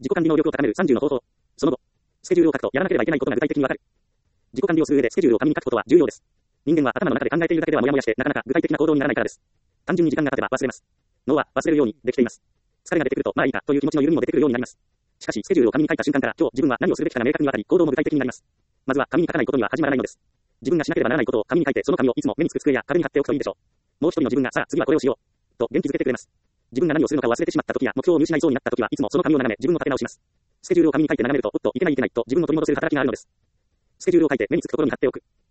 自己管理能力を高める30の方法。その後、スケジュールを書くとやらなければいけないことが具体的にわかる。自己管理をする上でスケジュールを紙に書くことは重要です。人間は頭の中で考えているだけではモヤモヤしてなかなか具体的な行動にならないからです。単純に時間が経てば忘れます。脳は忘れるようにできています。疲れが出てくるとまあいいかという気持ちの緩みも出てくるようになります。しかしスケジュールを紙に書いた瞬間から今日自分は何をするべきかが明確にわかり行動も具体的になります。まずは紙に書かないことには始まらないのです。自分がしなければならないことを紙に書いてその紙をいつも目につく机や壁に貼っておくといいでしょう。もう一人の自分がさあ次はこれをしようと元気づけてくれます。自分が何をするのか忘れてしまった時や目標を見失いそうになった時はいつもその紙を眺め自分を立て直します。スケジュールを紙に書いて眺めるとおっといけないと自分を取り戻せる働きがあるのです。スケジュールを書いて目につくところに貼っておく。